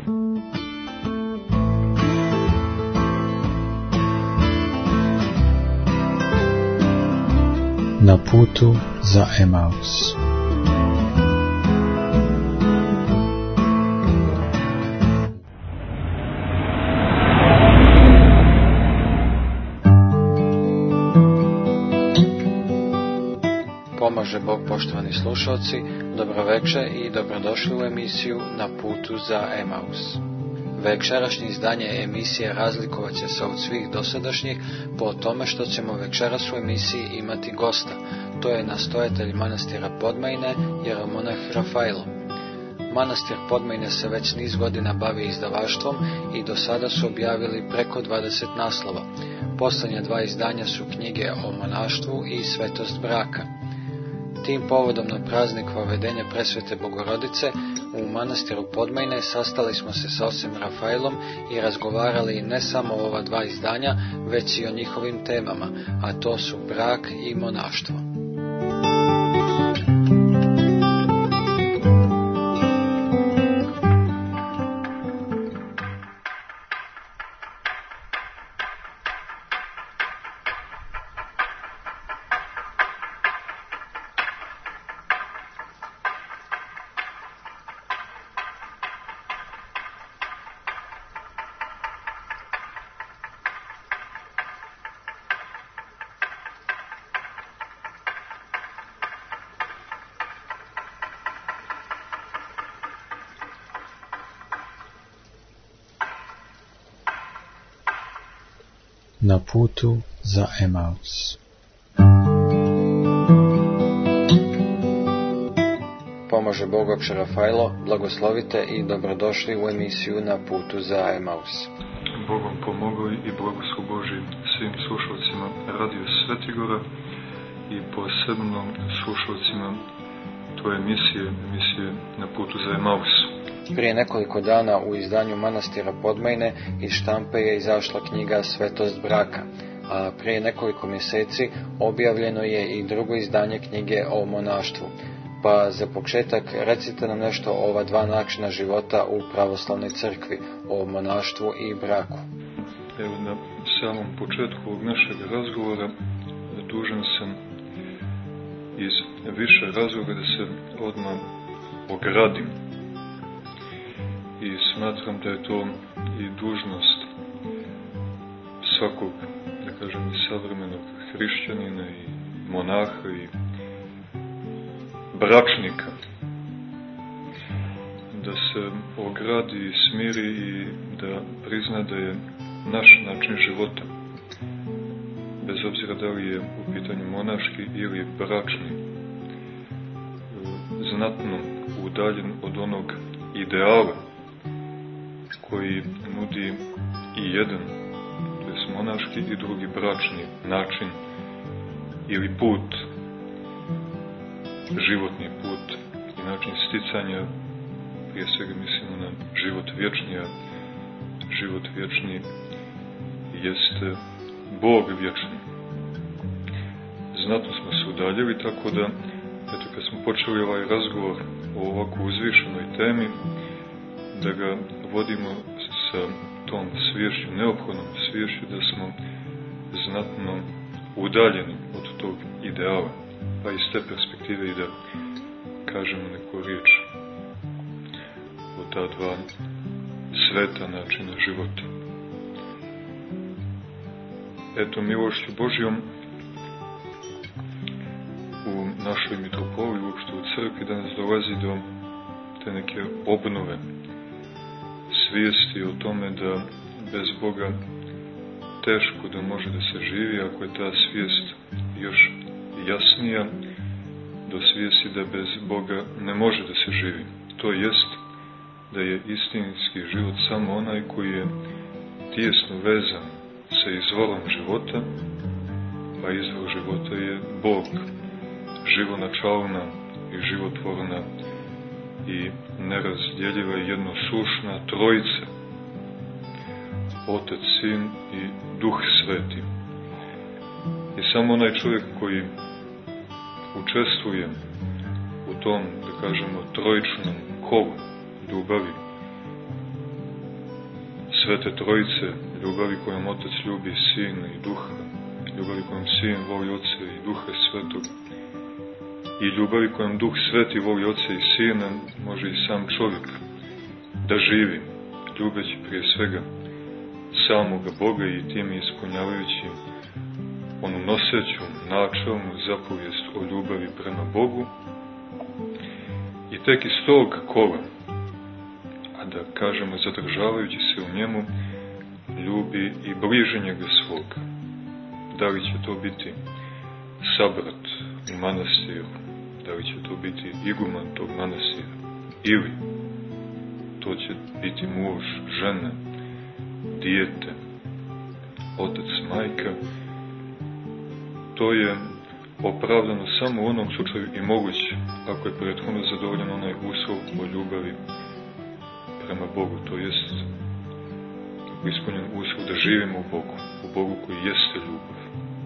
Na putu za Emaus. Pomaže Bog, poštovani slušalci, dobroveče i dobrodošli u emisiju Na putu za Emaus. Večerašnje izdanje emisije razlikovat će se od svih dosadašnjih po tome što ćemo večeras u emisiji imati gosta. To je nastojatelj manastira Podmajine, jeromonah Rafailo. Manastir Podmajine se već niz godina bavi izdavaštvom i do sada su objavili preko 20 naslova. Posljednja 2 izdanja su knjige o monaštvu i svetost braka. Tim povodom na praznik Vavedenja Presvete Bogorodice u manastiru Podmajine sastali smo se sa ocem Rafailom i razgovarali ne samo o ova 2 izdanja, već i o njihovim temama, a to su brak i monaštvo. Na putu za Emaus. Pomaže Bog, oče Rafailo, blagoslovite i dobrodošli u emisiju Na putu za Emaus. Bogom pomogao i blagoslov Božji svim slušalcima Radio Svetigora i posebno slušalcima tvoje emisije Na putu za Emaus. Prije nekoliko dana u izdanju manastira Podmajine iz štampe je izašla knjiga Svetost braka, a prije nekoliko mjeseci objavljeno je i drugo izdanje knjige o monaštvu. Pa za početak recite nam nešto o ova 2 načina života u pravoslavnoj crkvi, o monaštvu i braku. Evo, na samom početku ovog našeg razgovora dužan sam iz više razloga da se odmah ogradim. I smatram da je to i dužnost svakog, da kažem, savremenog hrišćanina i monaha i bračnika, da se ogradi i smiri i da prizna da je naš način života, bez obzira da li je u pitanju monaški ili bračni, znatno udaljen od onog ideala koji nudi i jedan, to je monaški i drugi bračni način ili put, životni put i način sticanja, prije svega mislimo na život vječni, a život vječni jeste Bog vječni. Znatno smo se udaljili, tako da, eto, kad smo počeli ovaj razgovor o ovako uzvišenoj temi, da ga vodimo sa tom sviješću, neophodnom sviješću da smo znatno udaljeni od tog ideala, pa iz te perspektive i da kažemo neku riječ o ta 2 sveta načina života. Eto, milošću Božjom u našoj mitropoliji, uopšte u crkvi, danas dolazi do te neke obnove svijesti o tome da bez Boga teško da može da se živi, ako je ta svijest još jasnija, do svijesti da bez Boga ne može da se živi. To jest da je istinski život samo onaj koji je tijesno vezan sa izvorom života, a izvor života je Bog, živonačalna i životvorna i nerazdjeljiva i jednosušna trojica, Otac, Sin i Duh Sveti. I samo onaj čovjek koji učestvuje u tom, da kažemo, trojičnom kolu ljubavi, Svete Trojice, ljubavi kojom Otac ljubi Sina i Duha, ljubavi kojom Sin voli Oca i Duha Svetog, i ljubavi kojom Duh Sveti voli Oca i Sina, može i sam čovjek da živi, ljubeći prije svega samoga Boga i time ispunjavajući onu noseću, načelnu zapovijest o ljubavi prema Bogu, i tek iz tog kola, a da kažemo zadržavajući se u njemu, ljubi i bliženjega svoga. Da li će to biti sabrat u manastiru, da li će to biti iguman tog manastira, ili to će biti muž, žena, dijete, otac, majka, to je opravdano samo u onom slučaju i moguće ako je prethodno zadovoljen onaj uslov o ljubavi prema Bogu, to jest ispunjen uslov da živimo u Bogu koji jeste ljubav.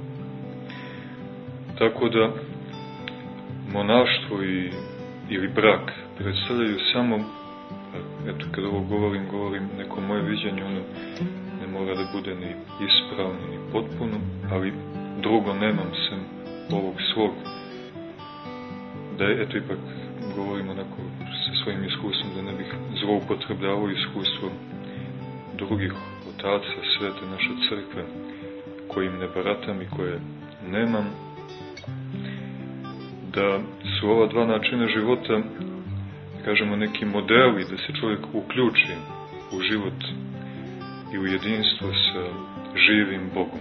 Tako da monaštvo ili brak predstavljaju samo, eto kada ovo govorim neko moje viđenje, ono ne mora da bude ni ispravno ni potpuno, ali drugo nemam sem ovog svog, da je, eto ipak govorim onako sa svojim iskustvom, da ne bih zloupotrebljavao iskustvo drugih otaca svete naše crkve, kojim ne baratam i koje nemam, da su ova dva načina života, kažemo, neki modeli da se čovjek uključi u život i u jedinstvo sa živim Bogom.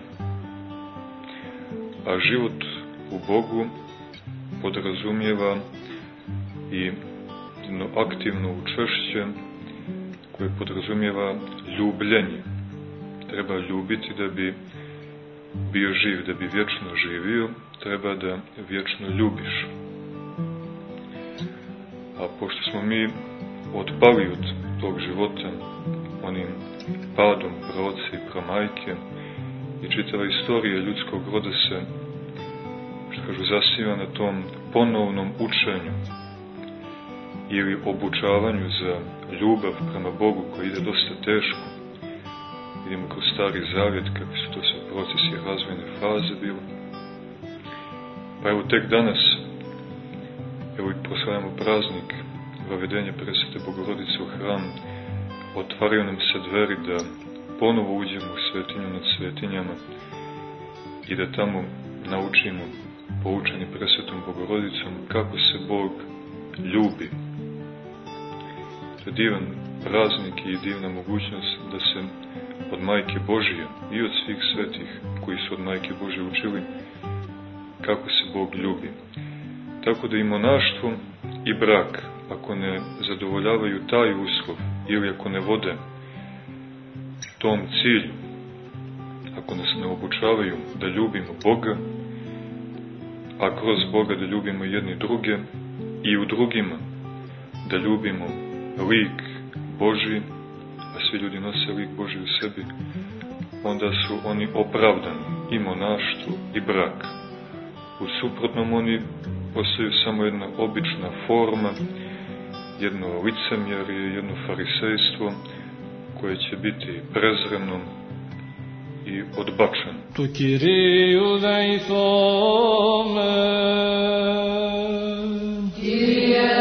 A život u Bogu podrazumijeva i jedno aktivno učešće koje podrazumijeva ljubljenje. Treba ljubiti da bi bio živ, da bi vječno živio, treba da vječno ljubiš. A pošto smo mi otpali od tog života onim padom praoca i pramajke i čitava istorija ljudskog roda se, što kažu, zasniva na tom ponovnom učenju ili obučavanju za ljubav prema Bogu, koji ide dosta teško. Vidimo kroz Stari Zavjet kakvi su to sve procesi razvojne faze bili. Pa evo tek danas, evo i proslavljamo praznik Vavedenja Presvete Bogorodice u hram, otvaraju nam se dveri da ponovo uđemo u svetinju nad svetinjama i da tamo naučimo, poučeni Presvetom Bogorodicom, kako se Bog ljubi. To je divan praznik i divna mogućnost da se od Majke Božije i od svih svetih koji su od Majke Božije učili kako se Bog ljubi. Tako da i monaštvo i brak, ako ne zadovoljavaju taj uslov ili ako ne vode tom cilju, ako nas ne obučavaju da ljubimo Boga, a kroz Boga da ljubimo jedni druge i u drugima da ljubimo lik Božji, a svi ljudi nose lik Božji u sebi, onda su oni opravdani, i monaštvo i brak. U suprotnom oni postaju samo jedna obična forma, jedno licemjerje, jedno farisejstvo koje će biti prezreno i odbačeno. Tu Κυρίου δεηθώμε, Κύριε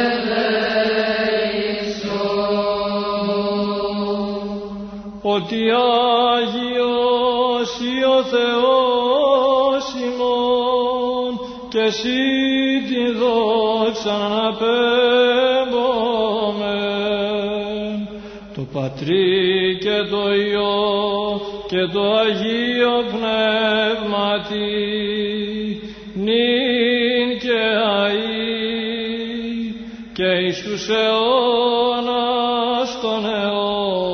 δεηθώ, ότι Άγιος ή ο Θεός ημών και εσύ την δόξα να πέμπουμε, το Πατρί και το Υιό και το Αγίο Πνεύματι, νυν και αεί και εις τους αιώνας των αιώνων.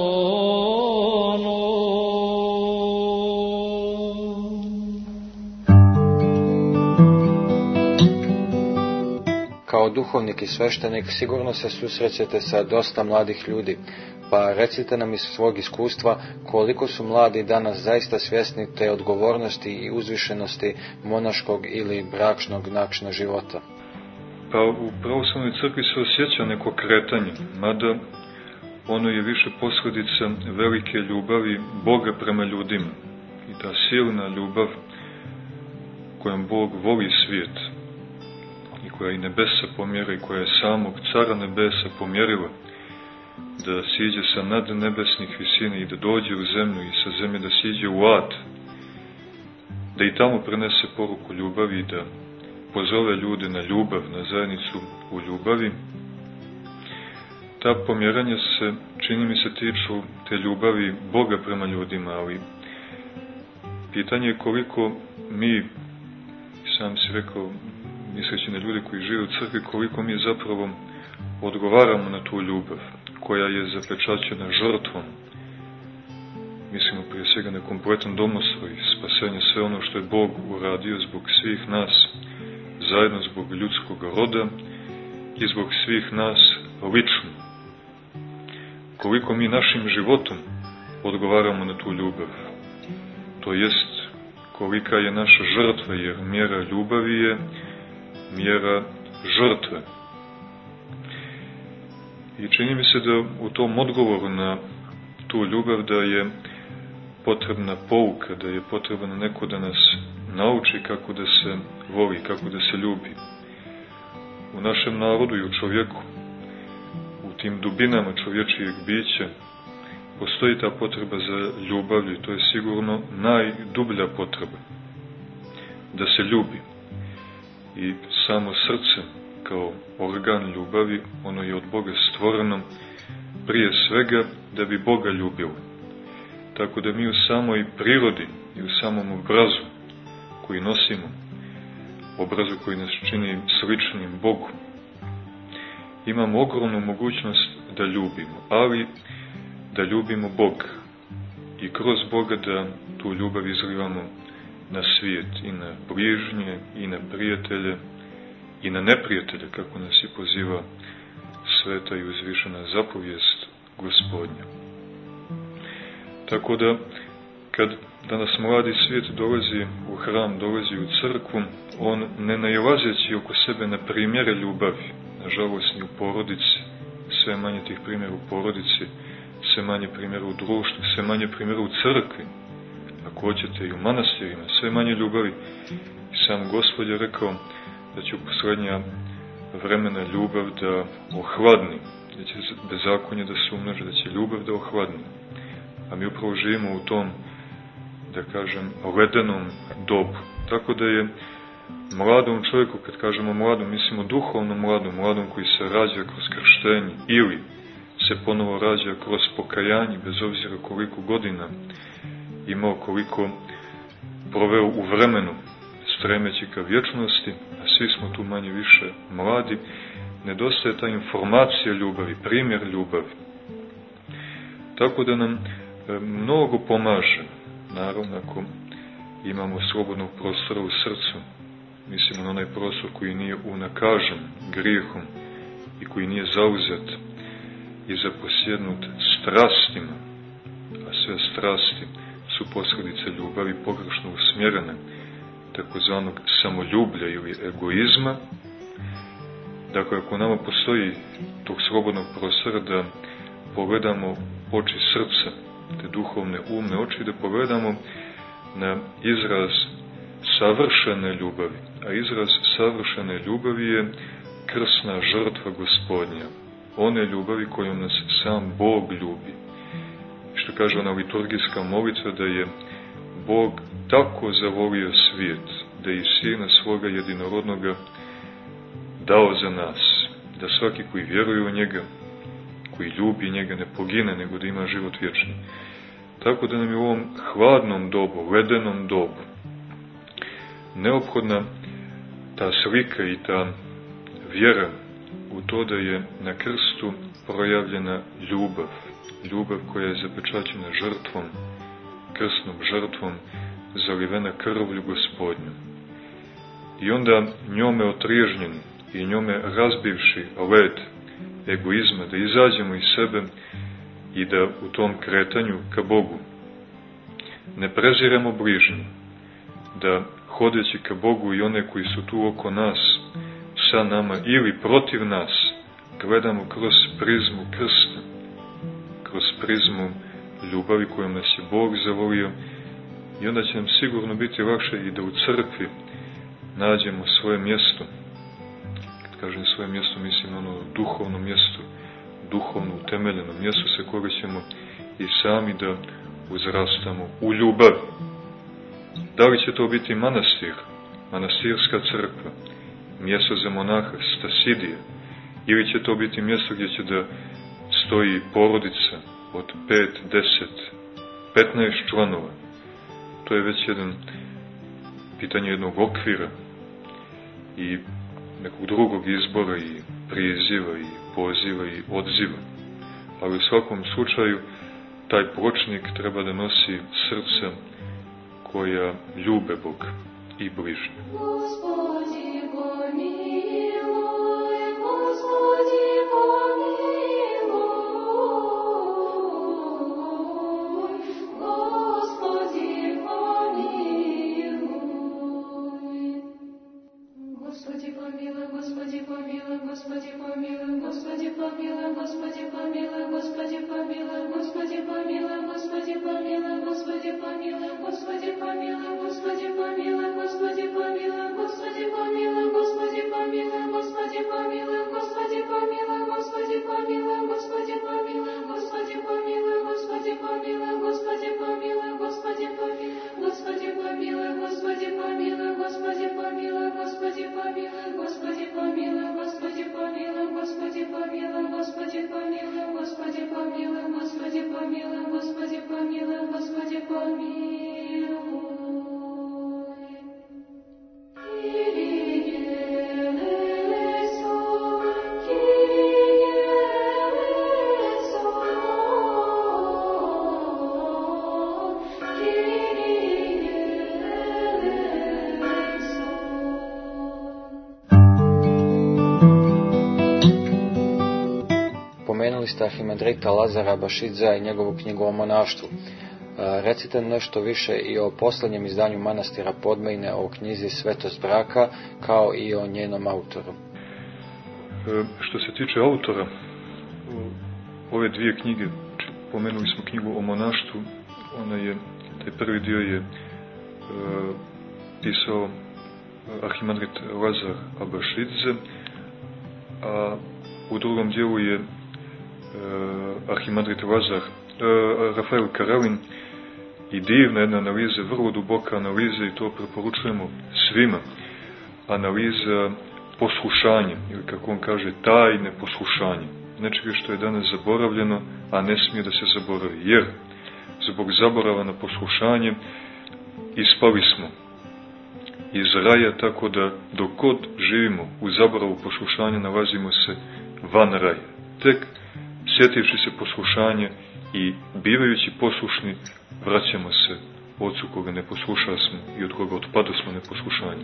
Kao duhovnik i sveštenik sigurno se susrećete sa dosta mladih ljudi, pa recite nam iz svog iskustva koliko su mladi danas zaista svjesni te odgovornosti i uzvišenosti monaškog ili bračnog načina života. Pa u pravoslavnoj crkvi se osjeća neko kretanje, mada ono je više posljedica velike ljubavi Boga prema ljudima. I ta silna ljubav kojom Bog voli svijet i koja i nebesa pomjera i koja je samog cara nebesa pomjerila da siđe sa nadnebesnih visina i da dođe u zemlju i sa zemlje da siđe u ad, da i tamo prenese poruku ljubavi, da pozove ljude na ljubav, na zajednicu u ljubavi. Ta pomjeranja se, čini mi se, tiču te ljubavi Boga prema ljudima, ali pitanje je koliko mi, sam si rekao, misleći na ljude koji žive u crkvi, koliko mi zapravo odgovaramo na tu ljubav, koja je zapečaćena žrtvom. Mislimo prije svega na kompletan domoslov i spasenje, sve ono što je Bog uradio zbog svih nas, zajedno zbog ljudskog roda i zbog svih nas lično. Koliko mi našim životom odgovaramo na tu ljubav. To jest, kolika je naša žrtva, jer mjera ljubavi je mjera žrtve. I čini mi se da u tom odgovoru na tu ljubav da je potrebna pouka, da je potrebno neko da nas nauči kako da se voli, kako da se ljubi. U našem narodu i u čovjeku, u tim dubinama čovječijeg bića, postoji ta potreba za ljubavlju i to je sigurno najdublja potreba. Da se ljubi. I samo srce, kao organ ljubavi, ono je od Boga stvoreno prije svega da bi Boga ljubilo. Tako da mi u samoj prirodi i u samom obrazu koji nosimo, obrazu koji nas čini sličnim Bogu, imamo ogromnu mogućnost da ljubimo, ali da ljubimo Boga i kroz Boga da tu ljubav izlivamo na svijet i na bližnje i na prijatelje i na neprijatelje, kako nas i poziva sveta i uzvišena zapovijest Gospodnja. Tako da, kad danas mladi svijet dolazi u hram, dolazi u crkvu, on ne nailazeći oko sebe na primjere ljubavi, nažalost ni u porodici, sve manje tih primjera u porodici, sve manje primjera u društvu, sve manje primjera u crkvi, ako hoćete i u manastirima, sve manje ljubavi. I sam Gospod je rekao da će u posljednja vremena ljubav da ohladni, da će bezakonje da se umnoži, da će ljubav da ohladni. A mi upravo živimo u tom, da kažem, ledenom dobu. Tako da je mladom čovjeku, kad kažemo mladom, mislimo duhovno mladom koji se rađa kroz krštenje ili se ponovo rađa kroz pokajanje, bez obzira koliko godina imao, koliko proveo u vremenu, stremeći ka vječnosti, a svi smo tu manje više mladi, nedostaje ta informacija ljubavi, primjer ljubavi. Tako da nam mnogo pomaže, naravno ako imamo slobodnog prostora u srcu, mislimo na onaj prostor koji nije unakažen grijehom i koji nije zauzet i zaposjednut strastima, a sve strasti su posljedice ljubavi pogrešno usmjerene, takozvanog samoljublja ili egoizma. Dakle, ako nama postoji tog slobodnog prostora da pogledamo oči srca, te duhovne umne oči, da pogledamo na izraz savršene ljubavi. A izraz savršene ljubavi je krsna žrtva Gospodnja. One ljubavi kojom nas sam Bog ljubi. Što kaže ona liturgijska molitva, da je Bog tako zavolio svijet, da je Sina svoga jedinorodnoga dao za nas, da svaki koji vjeruje u njega, koji ljubi njega, ne pogine, nego da ima život vječni. Tako da nam je u ovom hladnom dobu, ledenom dobu, neophodna ta slika i ta vjera u to da je na krstu projavljena ljubav. Ljubav koja je zapečaćena žrtvom, krsnom žrtvom, zalivena krvlju Gospodnju. I onda njome otriježnjeni i njome razbivši led egoizma, da izađemo iz sebe i da u tom kretanju ka Bogu ne preziremo bližnje, da hodeći ka Bogu i one koji su tu oko nas, sa nama ili protiv nas, gledamo kroz prizmu krsta, kroz prizmu ljubavi kojom nas je Bog zavolio, i onda će nam sigurno biti lakše i da u crkvi nađemo svoje mjesto. Kad kažem svoje mjesto, mislim ono duhovno mjesto, duhovno utemeljeno mjesto sa koga ćemo i sami da uzrastamo u ljubav. Da li će to biti manastir, manastirska crkva, mjesto za monaha, stasidije, ili će to biti mjesto gdje će da stoji porodica od 5, 10, 15 članova. To je već pitanje jednog okvira i nekog drugog izbora i priziva i poziva i odziva. Ali u svakom slučaju taj pločnik treba da nosi srca koja ljube Boga i bližnje. Arhimandrita Lazara Bašidza i njegovu knjigu o monaštvu. Recite nešto više i o posljednjem izdanju manastira Podmejne, o knjizi Svetost braka, kao i o njenom autoru. Što se tiče autora, ove dvije knjige, pomenuli smo knjigu o monaštvu, taj prvi dio je pisao Arhimandrit Lazar Abašidze, a u drugom dijelu je Arhimandrit Rafael Karelin, i divna jedna analiza, vrlo duboka analiza, i to preporučujemo svima. Analiza poslušanja, ili kako on kaže, tajne poslušanje. Nečega što je danas zaboravljeno, a ne smije da se zaboravi. Jer zbog zaborava na poslušanje ispali smo iz raja, tako da dok god živimo u zaboravu poslušanja, nalazimo se van raja. Tek sjetivši se poslušanja i bivajući poslušni, vraćamo se Otcu koga ne poslušasmo i od koga otpadosmo neposlušanje.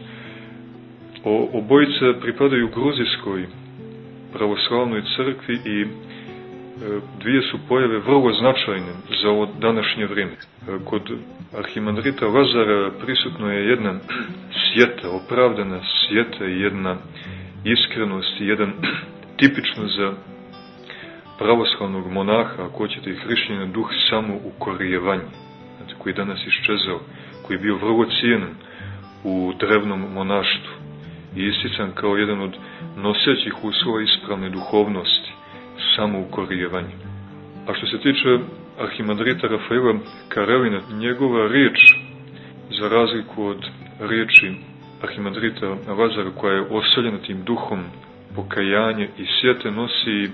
Obojica pripadaju Gruzijskoj pravoslavnoj crkvi i dvije su pojave vrlo značajne za ovo današnje vrijeme. Kod Arhimandrita Lazara prisutno je jedna sjeta, opravdana sjeta i jedna iskrenost i jedan tipično za pravoslavnog monaha, ako hoćete i hrišćanina, duh samoukorijevanja, koji je danas iščezao, koji je bio vrlo cijenjen u drevnom monaštvu i istican kao jedan od nosećih uslova ispravne duhovnosti, samoukorijevanje. A što se tiče Arhimandrita Rafaela Karelina, njegova riječ, za razliku od riječi Arhimandrita Lazara, koja je osaljena tim duhom pokajanja i sjete, nosi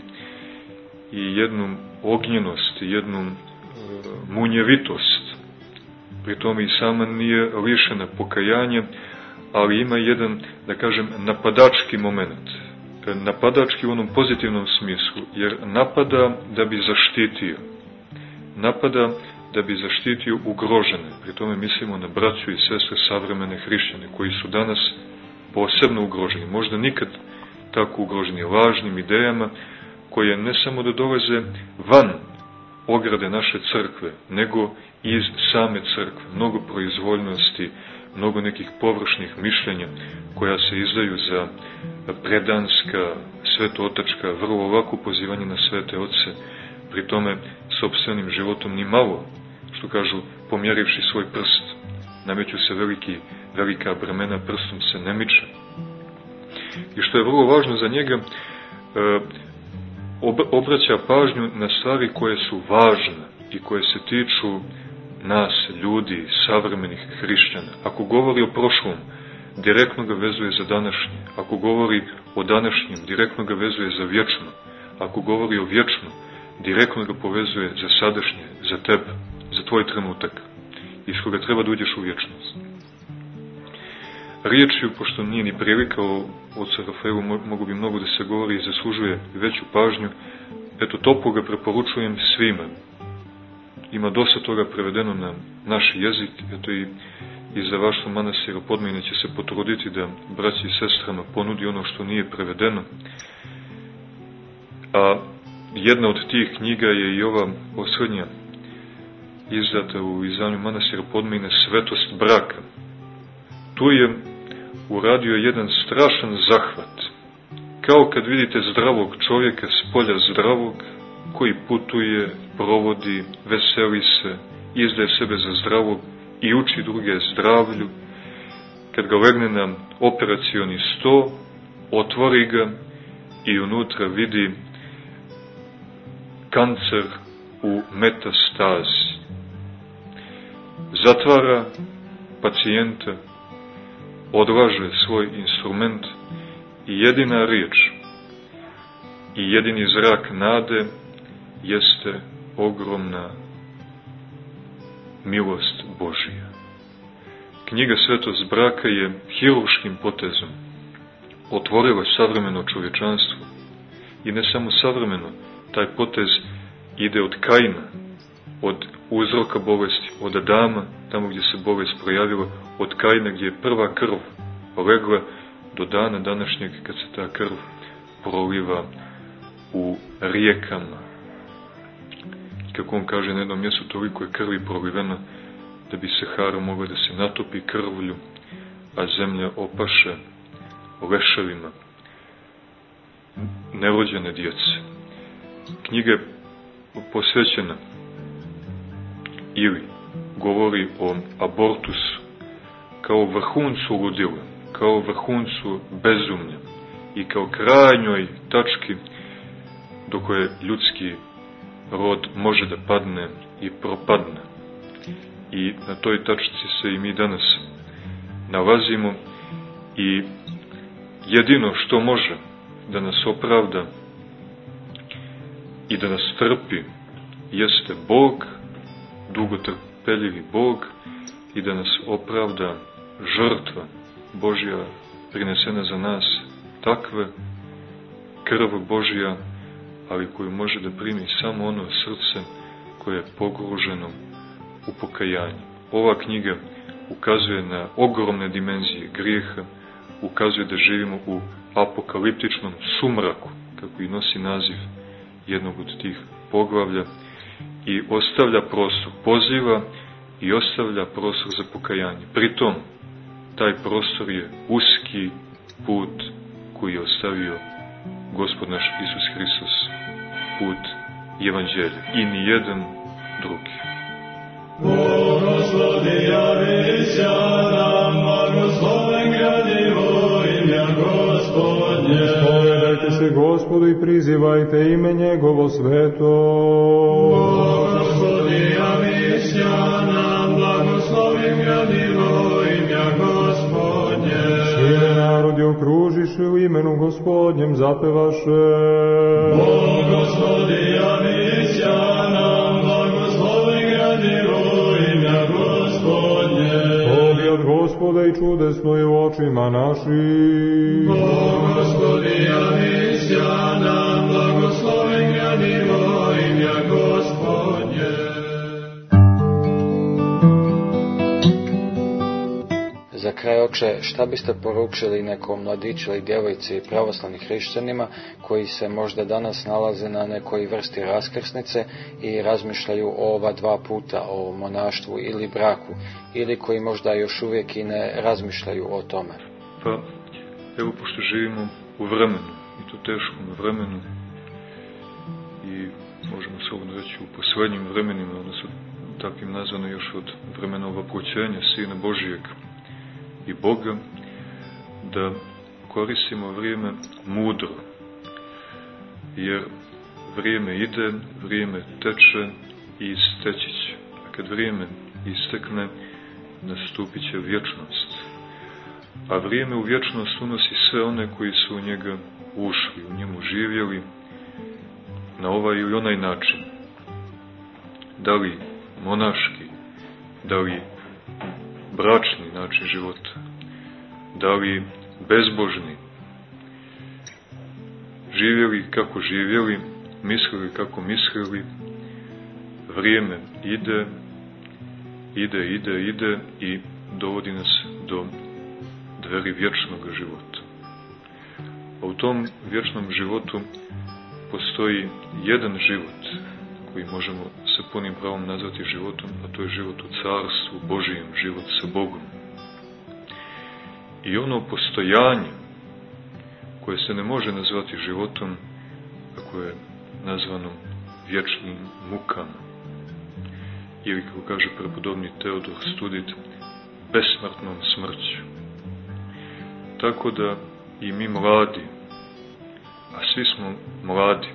i jednu ognjenost, i jednu munjevitost. Pri tome i sama nije lišena pokajanja, ali ima jedan, da kažem, napadački moment. Napadački u onom pozitivnom smislu, jer napada da bi zaštitio. Napada da bi zaštitio ugrožene. Pri tome mislimo na braću i sestre savremene hrišćane, koji su danas posebno ugroženi. Možda nikad tako ugroženi lažnim idejama, koje ne samo da dolaze van ograde naše crkve, nego iz same crkve. Mnogo proizvoljnosti, mnogo nekih površnih mišljenja koja se izdaju za predanska, svetootačka, vrlo lako pozivanje na svete oce, pri tome sopstvenim životom ni malo, što kažu, pomjerivši svoj prst. Nameću se velika bremena, prstom se ne miče. I što je vrlo važno za njega, obraća pažnju na stvari koje su važne i koje se tiču nas, ljudi, savremenih hrišćana. Ako govori o prošlom, direktno ga vezuje za današnje. Ako govori o današnjem, direktno ga vezuje za vječno. Ako govori o vječnom, direktno ga povezuje za sadašnje, za tebe, za tvoj trenutak, iz koga treba da uđeš u vječnost. Riječju, pošto nije ni prilika o ocu Rafaelu, mogu bi mnogo da se govori i zaslužuje veću pažnju, eto, toplo ga preporučujem svima. Ima dosta toga prevedeno na naš jezik, eto i za vašu manastir Podmajine će se potruditi da braći i sestrama ponudi ono što nije prevedeno. A jedna od tih knjiga je i ova posljednja, izdata u izdanju manastira Podmajine, Svetost braka. Tu je uradio jedan strašan zahvat. Kao kad vidite zdravog čovjeka, s polja zdravog, koji putuje, provodi, veseli se, izdaje sebe za zdravog i uči druge zdravlju. Kad ga legne na operacioni sto, otvori ga i unutra vidi kancer u metastazi. Zatvara pacijenta, odlaže svoj instrument i jedina riječ i jedini zrak nade jeste ogromna milost Božija. Knjiga Svetost braka je hirurškim potezom otvorila savremeno čovječanstvo. I ne samo savremeno, taj potez ide od Kaina, od uzroka bolesti, od Adama, tamo gdje se bolest projavila, od Kaina gdje je prva krv legla, do dana današnjeg kad se ta krv proliva u rijekama. Kako on kaže na jednom mjestu, toliko je krvi proliveno da bi Sahara mogla da se natopi krvlju, a zemlja opaše leševima nerođene djece. Knjiga je posvećena ili govori o abortusu kao vrhuncu ludila, kao vrhuncu bezumlja i kao krajnjoj tački do koje ljudski rod može da padne i propadne. I na toj tačci se i mi danas nalazimo i jedino što može da nas opravda i da nas trpi jeste Bog, dugotrpeljivi Bog, i da nas opravda žrtva Božja prinesena za nas, takve krv Božja, ali koju može da primi samo ono srce koje je pogruženo u pokajanje. Ova knjiga ukazuje na ogromne dimenzije grijeha, ukazuje da živimo u apokaliptičnom sumraku, kako i nosi naziv jednog od tih poglavlja, i ostavlja prostor, poziva i ostavlja prostor za pokajanje. Pritom, taj prostor je uski put koji je ostavio Gospod naš Isus Hristos, put evanđelja, i nijedan drugi. Blagoslovi javića nam, blagosloven gradivo imja Gospodnje. Ispovedajte se Gospodu i prizivajte ime njegovo sveto. Blagoslovi javića nam, blagosloven gradivo imja Gospodnje. Svi narodi okružiše u imenu Gospodnjem zapevaše. Blagoslovi javića nam, blagosloven gradivo imja Gospodnje. Pogled Gospoda i čudesno je u očima naših. Blagoslovi javića nam, blagosloven gradivo imja Gospodnje. Za kraj, oče, šta biste poručili nekom mladiću ili djevojci pravoslavnih hrišćanima koji se možda danas nalaze na nekoj vrsti raskrsnice i razmišljaju o ova dva puta, o monaštvu ili braku, ili koji možda još uvijek i ne razmišljaju o tome? Pa, evo, pošto živimo u vremenu, i to teškom vremenu, i možemo slobodno smrću u posljednjim vremenima, odnosno takvim nazvano još od vremena ovapućenja Sina Božijeg i Boga, da koristimo vrijeme mudro, jer vrijeme ide, vrijeme teče i isteći će. A kad vrijeme istekne, nastupit će vječnost. A vrijeme u vječnost unosi sve one koji su u njega ušli, u njemu živjeli, na ovaj ili onaj način. Da li monaški, da li bračni način života, da li bezbožni, živjeli kako živjeli, mislili kako mislili, vrijeme ide i dovodi nas do dveri vječnog života. A u tom vječnom životu postoji jedan život koji možemo sa punim pravom nazvati životom, a to je život u Carstvu Božijem, život sa Bogom. I ono postojanje koje se ne može nazvati životom, ako je nazvano vječnim mukama, ili kako kaže prepodobni Teodor Studit, besmrtnom smrću. Tako da i mi mladi, a svi smo mladi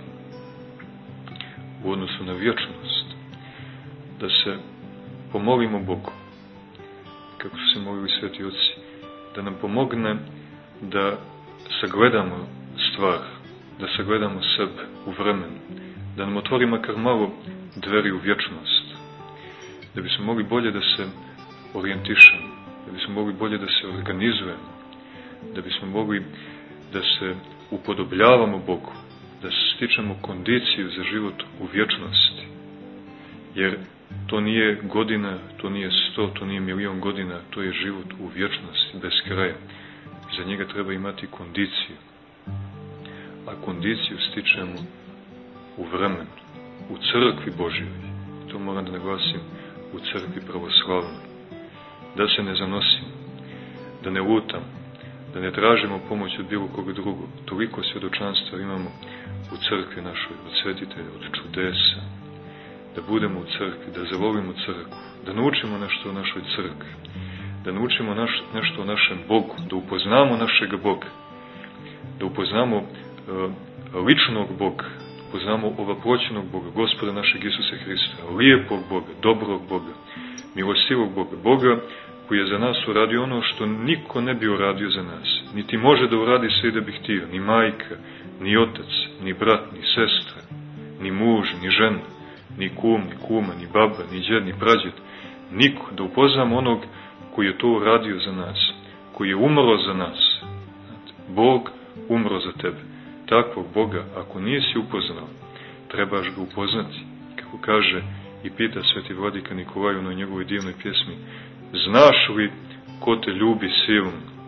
u odnosu na vječnost, da se pomolimo Bogu, kako su se molili sveti oci, da nam pomogne da sagledamo stvar, da sagledamo sebe u vremenu, da nam otvori makar malo dveri u vječnost, da bismo mogli bolje da se orijentišemo, da bismo mogli bolje da se organizujemo, da bismo mogli da se upodobljavamo Bogu, da stičemo kondiciju za život u vječnosti. Jer to nije godina, to nije 100, to nije 1.000.000 godina, to je život u vječnosti, bez kraja. Za njega treba imati kondiciju. A kondiciju stičemo u vremenu, u crkvi Božjoj. To moram da naglasim, u crkvi pravoslavnoj. Da se ne zanosimo, da ne lutamo, da ne tražimo pomoć od bilo koga drugog. Toliko svjedočanstva imamo u crkvi našoj, od svetitelja, od čudesa. Da budemo u crkvi, da zavolimo crkvu, da naučimo nešto o našoj crkvi, da naučimo nešto o našem Bogu, da upoznamo našeg Boga, da upoznamo ličnog Boga, da upoznamo ovaproćenog Boga, Gospoda našeg Isusa Hrista, lijepog Boga, dobrog Boga, milostivog Boga, Boga koji je za nas uradio ono što niko ne bi uradio za nas. Niti može da uradi sve da bi htio, ni majka, ni otac, ni brat, ni sestra, ni muž, ni žena, ni kum, ni kuma, ni baba, ni djed, ni prađed. Niko. Da upoznamo onog koji je to uradio za nas, koji je umro za nas. Bog umro za tebe. Takvog Boga, ako nisi upoznao, trebaš ga upoznati. Kako kaže i pita sveti vladika Nikolaj u njegovoj divnoj pjesmi, znaš li ko te ljubi silno?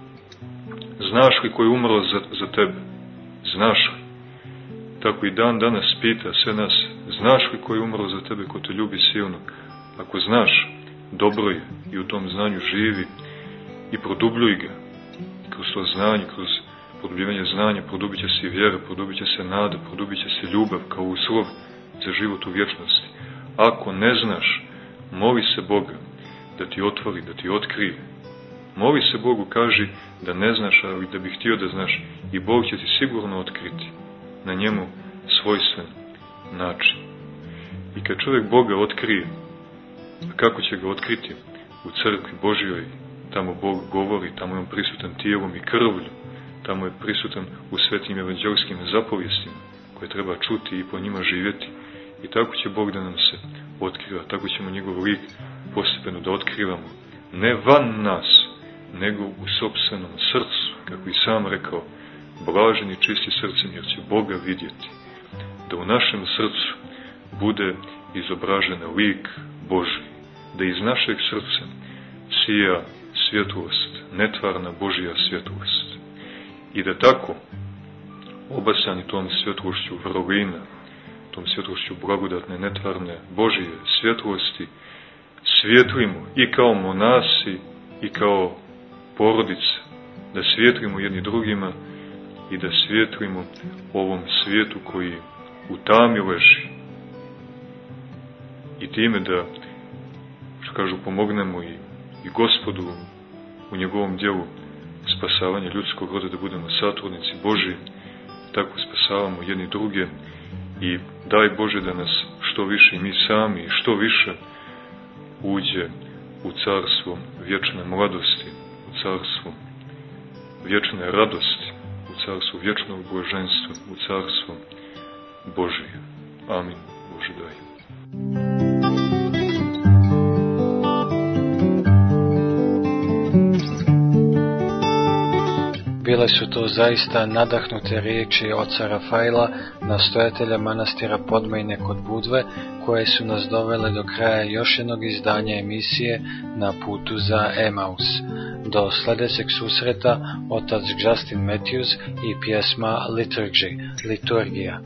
Znaš li ko je umro za tebe? Znaš li? Tako i dan danas pita sve nas, znaš li ko je umro za tebe, ko te ljubi silno? Ako znaš, dobro je i u tom znanju živi i produbljuj ga. Kroz to znanje, kroz produbljivanje znanja produbit će se i vjera, produbit će se nada, produbit će se ljubav kao uslov za život u vječnosti. Ako ne znaš, moli se Boga da ti otvori, da ti otkrije. Moli se Bogu, kaži da ne znaš, ali da bi htio da znaš, i Bog će ti sigurno otkriti na njemu svojstven način. I kad čovjek Boga otkrije, kako će ga otkriti? U crkvi Božjoj, tamo Bog govori, tamo je on prisutan tijelom i krvlju, tamo je prisutan u svetim evanđelskim zapovjestima, koje treba čuti i po njima živjeti. I tako će Bog da nam se otkriva, tako ćemo njegov lik postepeno da otkrivamo. Ne van nas, nego u sopstvenom srcu, kako i sam rekao, blaženi čisti srcem, jer će Boga vidjeti. Da u našem srcu bude izobražen lik Božji, da iz našeg srca sija svjetlost, netvarna Božja svjetlost. I da tako, obasani tom svjetlošću vrlina, tom svjetlošću blagodatne, netvarne Božje svjetlosti, svjetlimo i kao monasi i kao porodice, da svjetlimo jedni drugima i da svjetlimo ovom svijetu koji u tami leži. i time da, što kažu, pomognemo i Gospodu u njegovom djelu spasavanja ljudskog roda, da budemo satrudnici Božji, tako spasavamo jedni druge i daj Bože da nas što više mi sami i što više uđe u carstvo vječne mladosti, u carstvo vječne radosti, u carstvo vječnog blaženstva, u carstvo Božije. Amin. Bože daj. Bile su to zaista nadahnute riječi oca Rafaela, nastojatelja manastira Podmajne kod Budve, koje su nas dovele do kraja još jednog izdanja emisije Na putu za Emaus. Do sljedećeg susreta, otac Justin Matthews i pjesma Liturgija.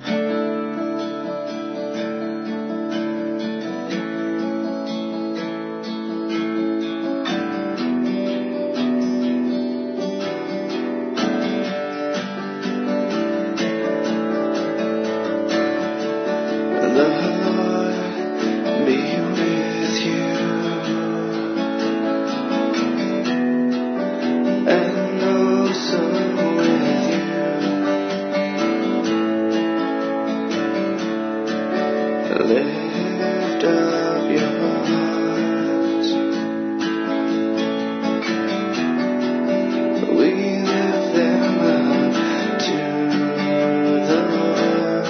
Lift up your hearts. We lift them up to the Lord.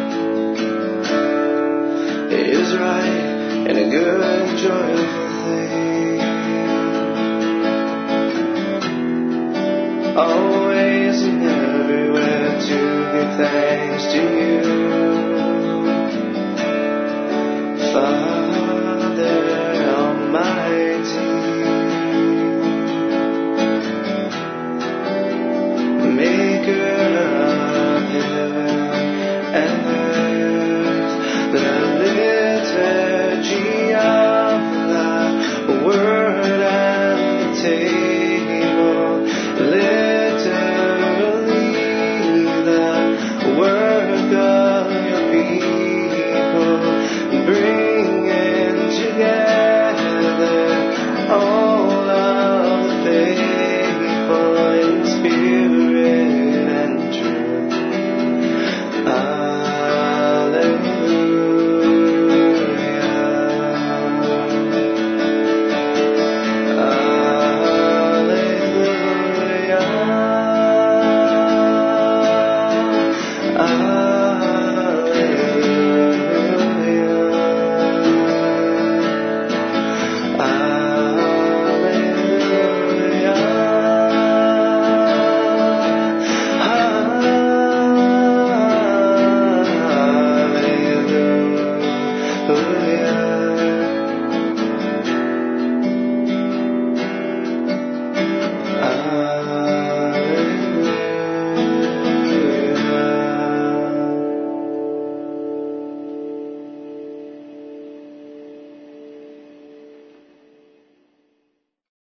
It is right and a good, joyful thing. Always and everywhere to give thanks to you.